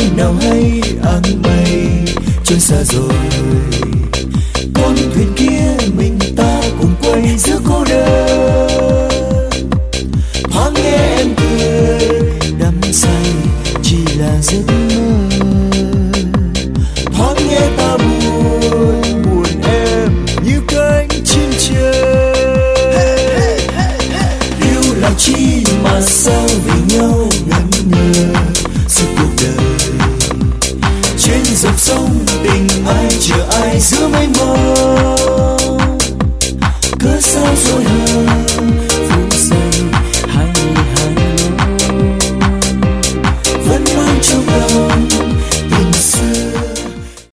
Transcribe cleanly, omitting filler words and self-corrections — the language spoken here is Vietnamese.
nào hay áng mây trôi xa rồi con thuyền kia